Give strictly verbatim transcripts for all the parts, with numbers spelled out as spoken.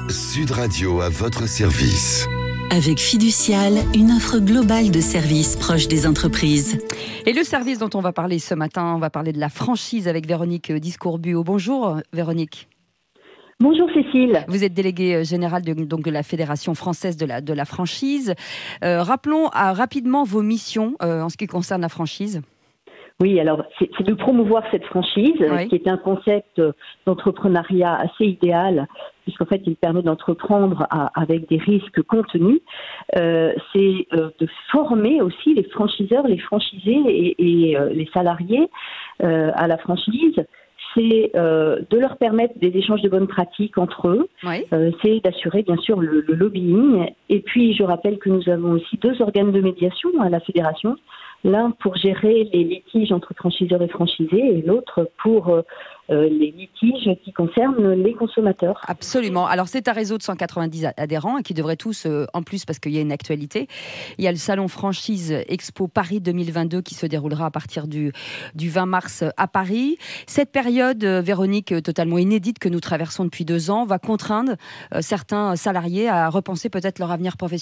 Sud Radio à votre service. Avec Fiducial, une offre globale de services proches des entreprises. Et le service dont on va parler ce matin, on va parler de la franchise avec Véronique Discourbuau. Bonjour Véronique. Bonjour Cécile. Vous êtes déléguée générale de, donc de la Fédération française de la, de la franchise. Euh, rappelons à, rapidement vos missions euh, en ce qui concerne la franchise. Oui, alors c'est, c'est de promouvoir cette franchise, oui. qui est un concept d'entrepreneuriat assez idéal, puisqu'en fait il permet d'entreprendre à, avec des risques contenus. Euh, c'est euh, de former aussi les franchiseurs, les franchisés et, et euh, les salariés euh, à la franchise. C'est euh, de leur permettre des échanges de bonnes pratiques entre eux. Oui. Euh, c'est d'assurer bien sûr le, le lobbying. Et puis je rappelle que nous avons aussi deux organes de médiation à la fédération. L'un pour gérer les litiges entre franchiseurs et franchisés et l'autre pour euh, les litiges qui concernent les consommateurs. Absolument. Alors c'est un réseau de cent quatre-vingt-dix adhérents qui devraient tous, euh, en plus parce qu'il y a une actualité, il y a le salon Franchise Expo Paris deux mille vingt-deux qui se déroulera à partir du, du vingt mars à Paris. Cette période, euh, Véronique, totalement inédite que nous traversons depuis deux ans, va contraindre euh, certains salariés à repenser peut-être leur avenir professionnel ?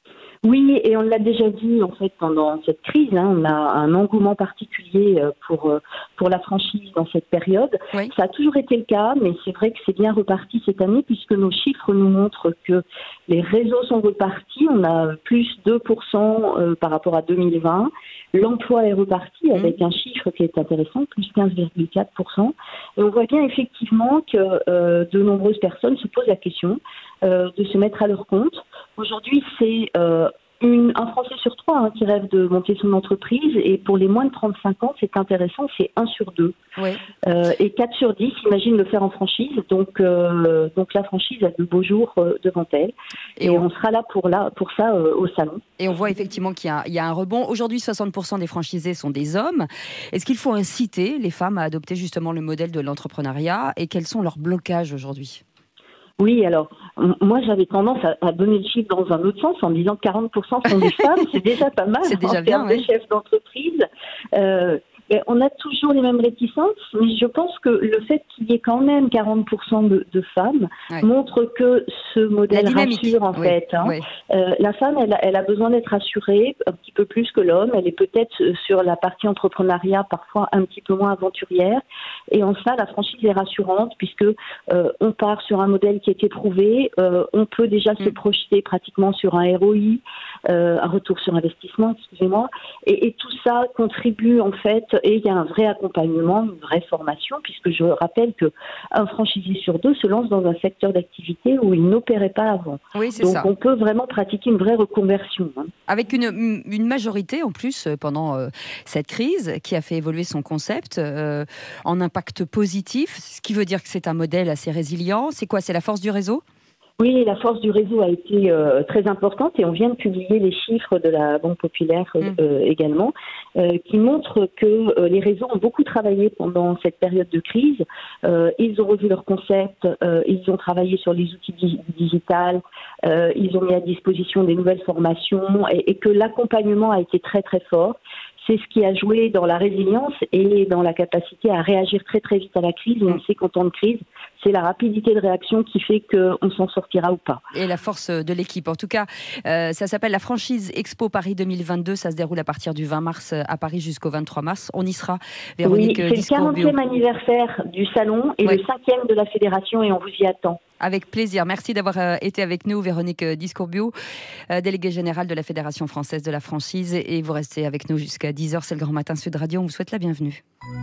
Oui, et on l'a déjà dit en fait pendant cette crise, hein, on a un engouement particulier pour pour la franchise dans cette période. Oui. Ça a toujours été le cas, mais c'est vrai que c'est bien reparti cette année puisque nos chiffres nous montrent que les réseaux sont repartis. On a plus deux pour cent par rapport à deux mille vingt. L'emploi est reparti avec mmh. un chiffre qui est intéressant, plus quinze virgule quatre pour cent. Et on voit bien effectivement que euh, de nombreuses personnes se posent la question euh, de se mettre à leur compte. Aujourd'hui, c'est euh, une, un Français sur trois hein, qui rêve de monter son entreprise. Et pour les moins de trente-cinq ans, c'est intéressant, c'est un sur deux. Oui. Euh, et quatre sur dix imaginent le faire en franchise. Donc, euh, donc la franchise a de beaux jours euh, devant elle. Et, et on... on sera là pour, là, pour ça euh, au salon. Et on voit effectivement qu'il y a, il y a un rebond. Aujourd'hui, soixante pour cent des franchisés sont des hommes. Est-ce qu'il faut inciter les femmes à adopter justement le modèle de l'entrepreneuriat? Et quels sont leurs blocages aujourd'hui? Oui, alors, moi j'avais tendance à, à donner le chiffre dans un autre sens en disant que quarante pour cent sont des femmes, c'est déjà pas mal c'est déjà en bien, termes ouais. de chefs d'entreprise. Euh, on a toujours les mêmes réticences, mais je pense que le fait qu'il y ait quand même quarante pour cent de, de femmes ouais. montre que ce modèle rassure en oui. fait. Hein. Oui. Euh, la femme, elle a, elle a besoin d'être rassurée un petit peu plus que l'homme. Elle est peut-être sur la partie entrepreneuriat parfois un petit peu moins aventurière. Et en ça, la franchise est rassurante puisque euh, on part sur un modèle qui est éprouvé. Euh, on peut déjà mmh. se projeter pratiquement sur un R O I, euh, un retour sur investissement, excusez-moi. Et, et tout ça contribue en fait. Et il y a un vrai accompagnement, une vraie formation, puisque je rappelle qu'un franchisé sur deux se lance dans un secteur d'activité où il n'opérait pas avant. Oui, c'est Donc ça. on peut vraiment pratiquer une vraie reconversion. Hein. Avec une, une majorité en plus pendant euh, cette crise qui a fait évoluer son concept euh, en impact positif, ce qui veut dire que c'est un modèle assez résilient. C'est quoi? C'est la force du réseau? Oui, la force du réseau a été euh, très importante et on vient de publier les chiffres de la Banque Populaire euh, mmh. également, euh, qui montrent que euh, les réseaux ont beaucoup travaillé pendant cette période de crise. Euh, ils ont revu leur concept, euh, ils ont travaillé sur les outils dig- digitales, euh, ils ont mis à disposition des nouvelles formations et, et que l'accompagnement a été très très fort. C'est ce qui a joué dans la résilience et dans la capacité à réagir très très vite à la crise. Et on sait qu'en temps de crise, c'est la rapidité de réaction qui fait qu'on s'en sortira ou pas. Et la force de l'équipe. En tout cas, euh, ça s'appelle la Franchise Expo Paris deux mille vingt-deux. Ça se déroule à partir du vingt mars à Paris jusqu'au vingt-trois mars. On y sera, Véronique Oui, c'est le quarantième anniversaire du salon et ouais. le cinquième de la fédération et on vous y attend. Avec plaisir. Merci d'avoir euh, été avec nous, Véronique Discourbuau, euh, déléguée générale de la Fédération française de la franchise. Et vous restez avec nous jusqu'à dix heures. C'est le Grand Matin Sud Radio. On vous souhaite la bienvenue.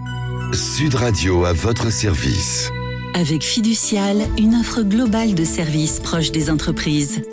Sud Radio à votre service. Avec Fiducial, une offre globale de services proches des entreprises.